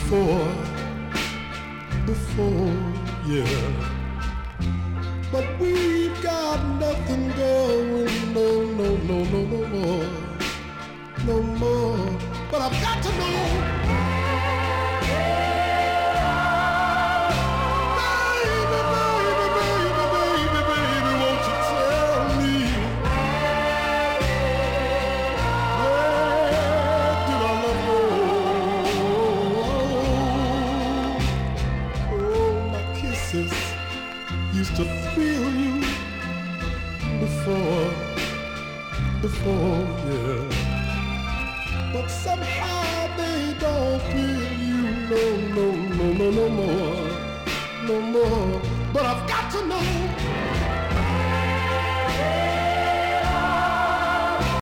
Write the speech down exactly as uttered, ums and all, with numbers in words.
before, before, yeah. But we've got nothing going, no, no, no, no, no more, no more. But I've got to know. Used to thrill you before, before, yeah. But somehow they don't thrill you, no, no, no, no, no more, no more. But I've got to know.